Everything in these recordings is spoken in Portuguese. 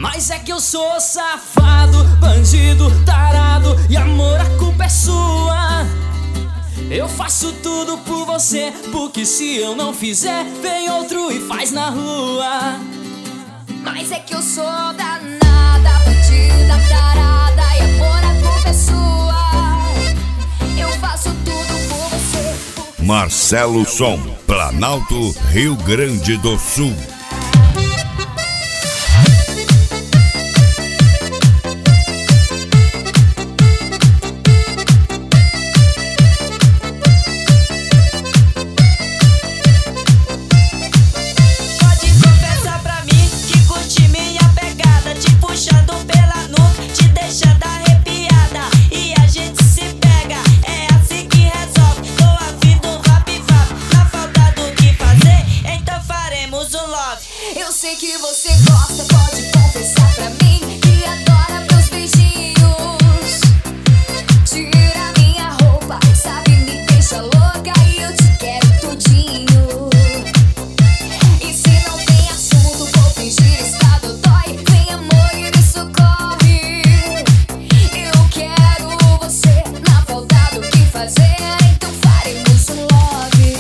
Mas é que eu sou safado, bandido, tarado, e amor, a culpa é sua. Eu faço tudo por você, porque se eu não fizer, vem outro e faz na rua. Mas é que eu sou danada, bandida, tarada, e amor, a culpa é sua. Eu faço tudo por você. Marcelo Som, Planalto, Rio Grande do Sul. Eu sei que você gosta, pode confessar pra mim que adora meus beijinhos. Tira minha roupa, sabe, me deixa louca e eu te quero tudinho. E se não tem assunto, vou fingir estado dói. Vem amor e me socorre. Eu quero você, na falta do que fazer, então faremos um love.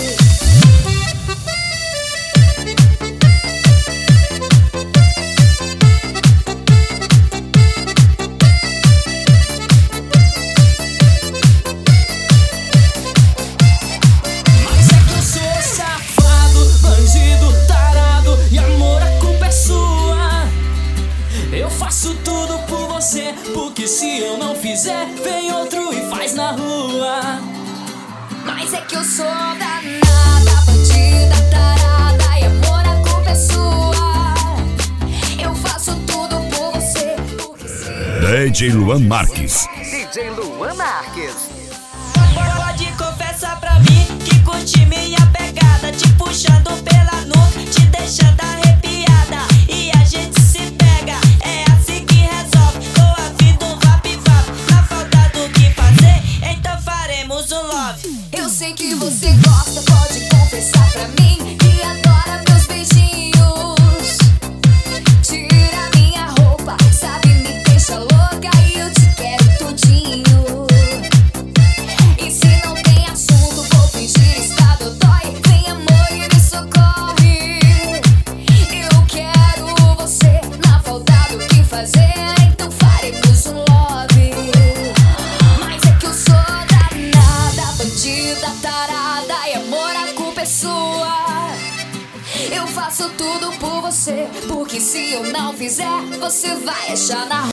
Eu faço tudo por você, porque se eu não fizer, vem outro e faz na rua. Mas é que eu sou danada, bandida, tarada, e amor, a culpa é sua. Eu faço tudo por você, porque se... DJ Luan Marques. DJ Luan Marques. Pode confessar pra mim que curte minha pegada, te puxando pela nuca, te deixando arrepiada, e a gente se pega, é assim que resolve. Tô afim um rap-vap, na falta do que fazer, então faremos um love. Eu sei que você gosta, pode confessar pra mim que adora meus beijinhos. Tira minha roupa, sabe, me deixa louca e eu te quero tudinho. E se não tem assunto, vou fingir estado dói. Vem amor e me socorre. Eu quero você, na falta do que fazer, então faremos um love. Mas é que eu sou danada, bandida, tarada, e amor, a culpa é sua. Eu faço tudo por você, porque se eu não fizer, você vai achar na rua.